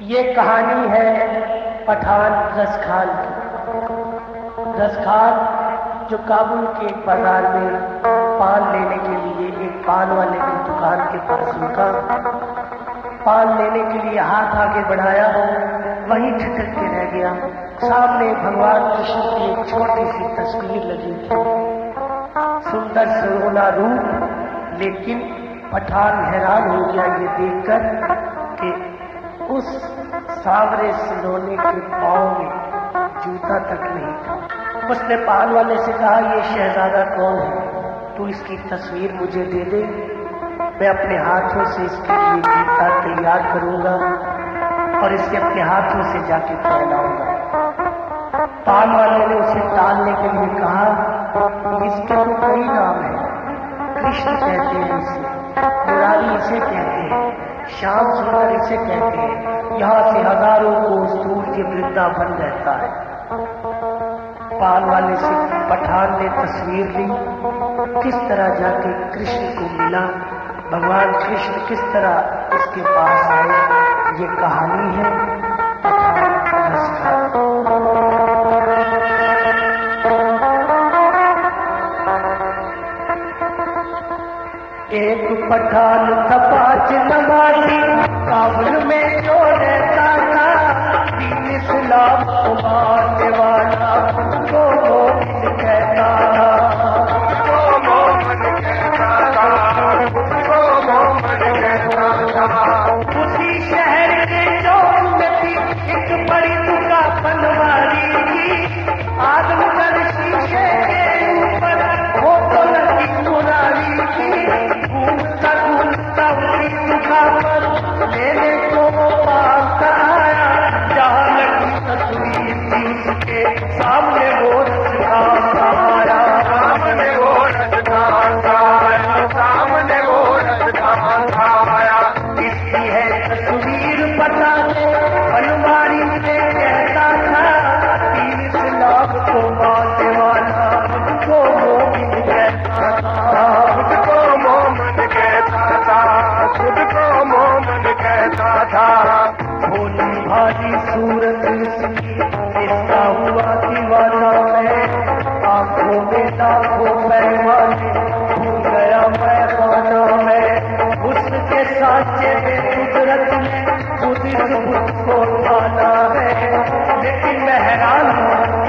ये कहानी है पठान रसखान की। रसखान जो काबुल के एक बाजार में पान लेने के लिए एक पान वाले की दुकान के पास रुका। पान लेने के लिए हाथ आगे बढ़ाया, वहीं ठिठक के रह गया। सामने भगवान कृष्ण की एक छोटी सी तस्वीर लगी थी, सुंदर सुनहरा रूप। लेकिन पठान हैरान हो गया ये देखकर कि उस सांवरे सिलोने के पांव में जूता तक नहीं था। उसने पान वाले से कहा, ये शहजादा कौन है? तू इसकी तस्वीर मुझे दे दे, मैं अपने हाथों से इसके लिए जूता तैयार करूंगा और इसे अपने हाथों से जाके पहनाऊंगा। पान वाले ने उसे टालने के लिए कहा, इसके तो कई नाम है, कृष्ण कहते हैं इसे, मुरारी इसे कहते हैं, श्याम सुंदर इसे कहते हैं। यहाँ से हजारों कोस दूर के वृंदावन रहता है। पान वाले से पठान ने तस्वीर ली, किस तरह जाके कृष्ण को मिला, भगवान कृष्ण किस तरह उसके पास आए, ये कहानी है पठान रसखान। एक पठान था 5 नवासी, काबुल में जो रहता था, दीन इस्लाम को मानने वाला उसको मोमिन कहता था, उसको मोमिन कहता था, उसको मोमिन कहता था। उसी शहर के चौक में थी एक बड़ी दुकान बनवारी की, आदमगढ़ शीशे के ऊपर वो तो लगी मुरारी की। घूमता घूमता उसी दुकान पर लेने को पाता आया, जहाँ लगी तस्वीर थी उसके सामने वो रसखान आया, सामने वो रसखान आया, सामने वो रसखान आया। इसकी है तस्वीर पता दे, अलमारी में कहता था, दीन इस्लाम को मानने वाला मुझको मोमिन कहता था, मुझको मोमिन कहता था, खुद को मोमिन कहता था। भोली भारी सूरत उसकी, इसका हुआ दीवाना मैं, आंखों में लाखों पैमाने, भूल गया मैं खाना मैं। उसके साचे में कुदरत ने खुद इस बुत को ढाला है, लेकिन मैं हैरान हूँ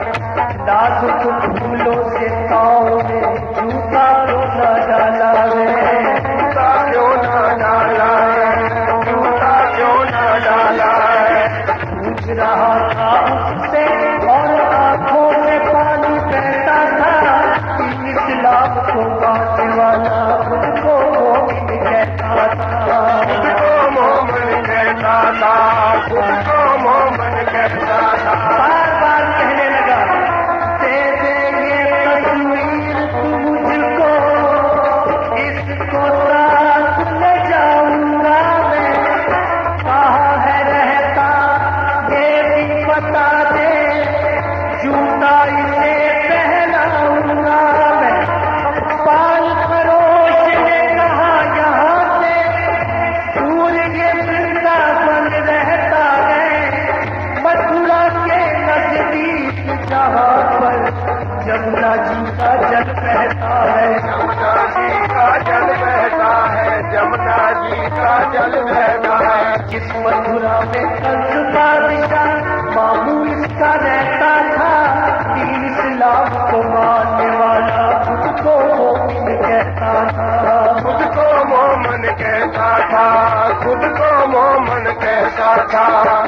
नाजुक फूलों से ताव में जूता क्यों न डाला है, जूता क्यों न डाला है, जूता क्यों न डाला है। पूछ रहा था उससे और आंखों में पानी बहता था, दीन इस्लाम को मानने वाला मुझको मोमिन कहता था, मुझको मोमिन कहता था, मुझको मोमिन कहता था। बार बार कहने लगा, दे दे ये तस्वीर तू मुझको, इसको साथ ले जाऊंगा मैं, कहाँ है रहता ये भी बता दे, जूता इसे पहनाऊंगा मैं। पान फरोश ने कहा, यहाँ से दूर ये वृंदावन रहता है, मथुरा के नजदीक, जहाँ पर जमुना जी का जल बहता है, जमुना जी का जल बहता है, जमुना जी का जल बहता है। जिस मथुरा में कंस बादशाह मामू इसका रहता था, दीन इस्लाम को मानने वाला खुदको मोमिन कहता था, खुदको मोमिन कहता था, खुदको मोमिन कहता था।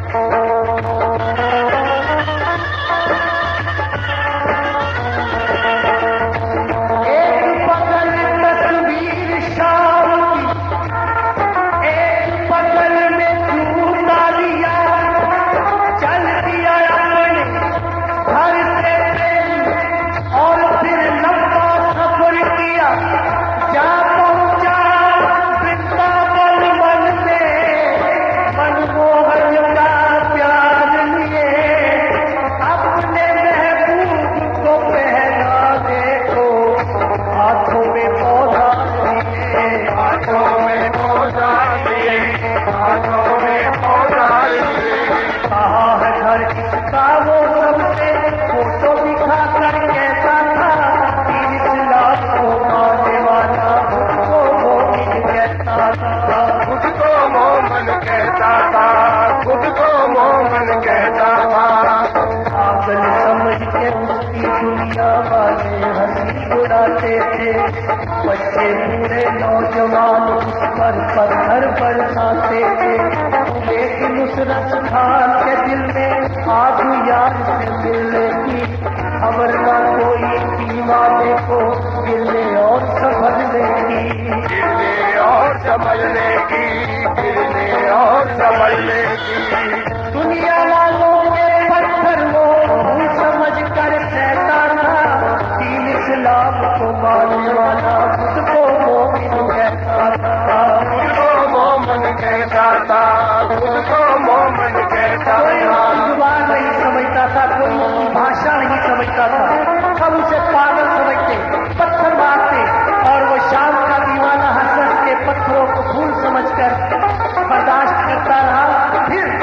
एक बगल तस्वीर शाम की, एक बगल में जूता लिया, चल दिया अपने घर से ट्रेन और फिर लंबा सफर किया, जा पहुंचा वृंदावन वन में, मनमोहन का बच्चे बूढ़े नौजवान उस पर पत्थर बरसाते थे, लेकिन उस रस खान के दिल में आग यार से मिलने की खबर न कोई दीवाने को गिरने और समझने की, गिरने और समझने की, गिरने और समझने की। दुनिया वालों के पत्थर वो समझ कर सहता था, दीन इस्लाम को मानने वाला खुद को मोमिन कहता था, खुद को मोमिन कहता था, खुद को मोमिन कहता था। जुबान नहीं समझता था, कोई भाषा नहीं समझता था, सब उसे पागल समझते, पत्थर मारते, और वो शाम का दीवाना हंस हंस के पत्थरों को फूल समझकर बर्दाश्त करता रहा। फिर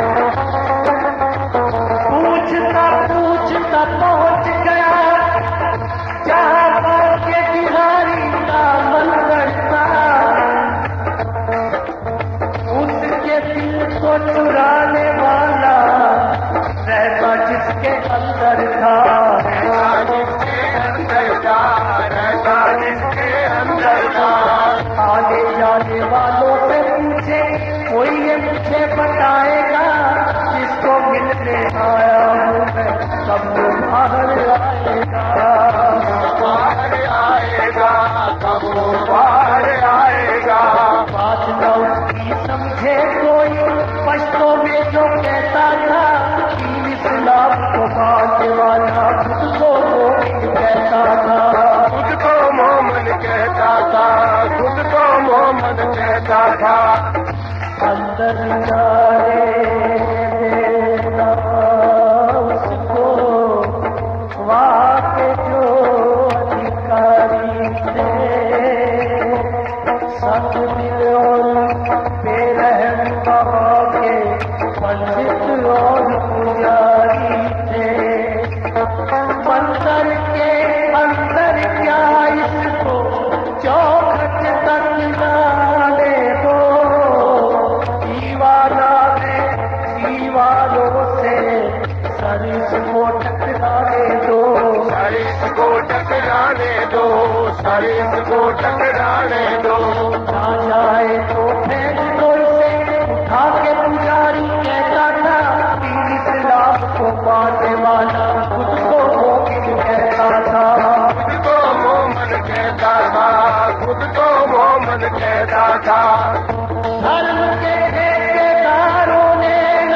पूछता पहुंच गया जहां पर के बिहारी का मंदिर था, उसके दिल को चुराने वाला रहता जिसके अंदर था, जिसके अंदर था, रहता जिसके अंदर था। आने जाने वालों से पूछे कोई ये मुझे बताएगा, जिसको मिलने आया हूँ मैं सब बाहर आएगा, बाहर आएगा, कब बाहर आएगा। बात न उसकी समझे कोई, पश्तों में जो कहता था दीन इस्लाम को मानने वाला खुद को मोमिन कहता था, खुद को मोमिन कहता था, खुद को मोमिन कहता था। अंदर जाए देना उसको वहाँ के जो अधिकारी थे, संग दिल और बेरहम वहाँ के पंडित और पुजारी थे। मंदिर के अंदर क्या इसको चौखट तक लाने दो, दीवाना है दीवानों से सर इसको टकराने दो, सर इसको टकराने दो, सर इसको टकराने दो। ना जाए तो फेंक दो इसे, उठा के पुजारी कहता था दीन इस्लाम को मानने वाला खुद को मोमिन कहता था, खुद को मोमिन कहता था, खुद को मोमिन कहता था। धर्म के ठेकेदारों ने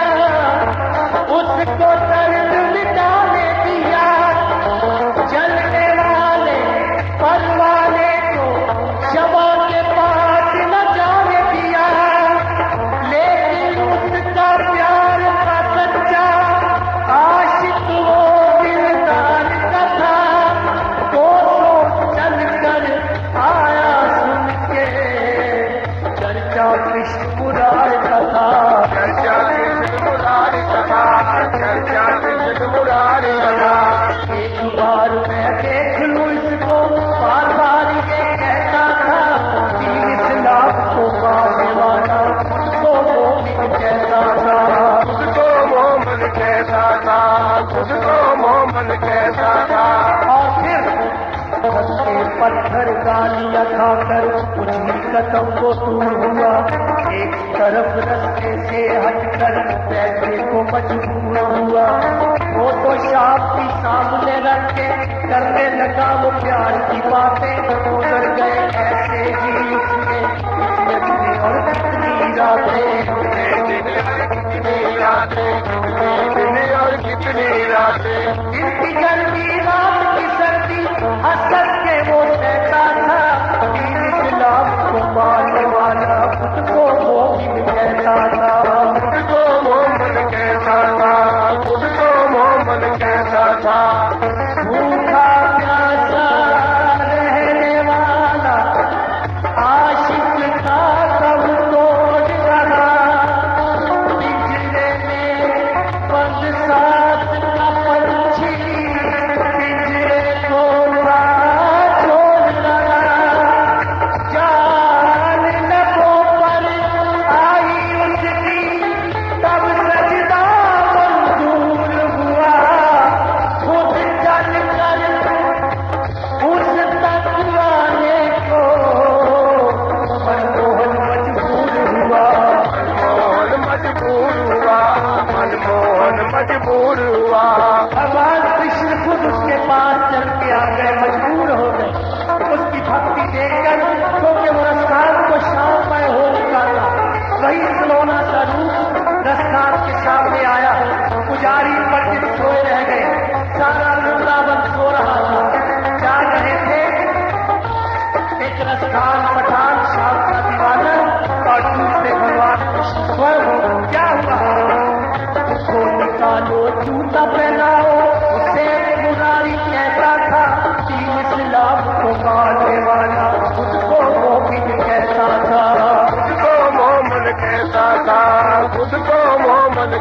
उसको दर्द मिटाने दिया, जलने वाले परवाने को शबा के पास न जाने दिया, लेकिन उसका प्यार था सच्चा, आशिक वो दिलदार का था, कोसों चल कर आया सुन के चर्चा कृष्ण मुरार का था, चर्चा कृष्ण मुरारी कथा, चर्चा कृष्ण मुरारी कथा। एक बार मैं देख लूं इसको, बार बार ये कहता था दीन इस्लाम को मानने वाला खुद को मोमिन कहता था, खुद को मोमिन कहता था, खुद को मोमिन कहता था। और फिर रस्ते पत्थर गालियां खाकर कुछ ही कदम को दूर हुआ, एक तरफ रस्ते से हटकर बैठने को मजबूर हुआ, वो तो शाम की सामने रख के करने लगा वो प्यार की बातें, गुजर गए ऐसे ही उसने कितने और कितनी रातें, कितनी रातें, कितनी और कितनी रातें। इनकी गर्मी रात की सर्दी हंस के वो कहता था दीन इस्लाम को मानने वाला खुद को मोमिन कहता था, खुद को मोमिन कहता था, खुद को मोमिन कहता था। भूखा प्यासा रहने वाला आशिक का कब तोड़ रहा,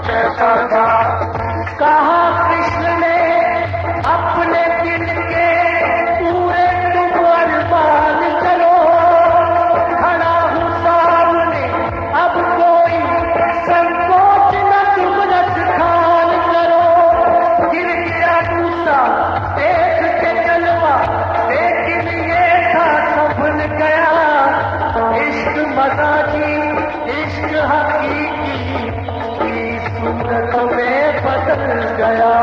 कहता था। कहा कृष्ण ने अपने दिल के पूरे तुम अरमान करो, खड़ा हूँ सामने अब कोई संकोच न तुम रस खान करो। गिर गया मूसा देख के जलवा, लेकिन ये था सफल गया। इश्क मजाजी इश्क हकीकी की सूरत में बदल गया।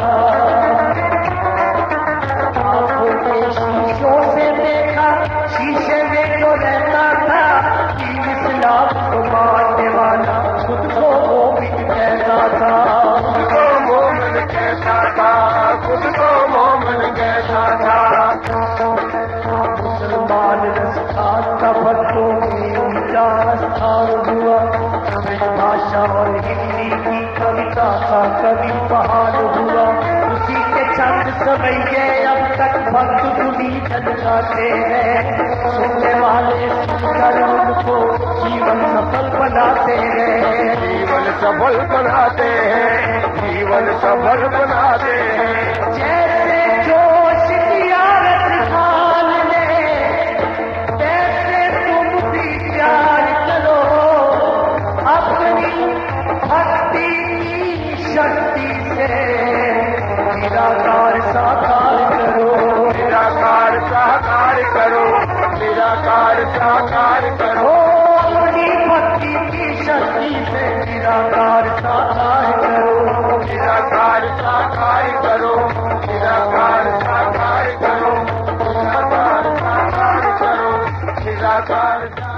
आंखों के शीशों से देखा, शीशे में जो रहता था, कि इस्लाम को मानने वाला खुद को मोमिन कहता था। खुद को मोमिन कहता था, खुद को मोमिन कहता था। मुसलमान रस्तान तबकों में ऊंचा स्थान हुआ, भाषा और हिंदी की कविता का कवि बहाल हुआ। उसी के चंद समय गए अब तक भक्त गुनी जगाते हैं, सुनने वाले सुनकर उनको जीवन सफल बनाते हैं। जीवन सफल बनाते हैं, जीवन सफल बनाते हैं। जैसे जोश किया रसखान ने, वैसे तुम भी प्यार करो, अपनी भक्ति की शक्ति से निराकार साकार करो। निराकार साकार करो, निराकार साकार करो। अपनी भक्ति की शक्ति से निराकार साकार करो। निराकार साकार करो, निराकार साकार करो, निराकार साकार करो, निराकार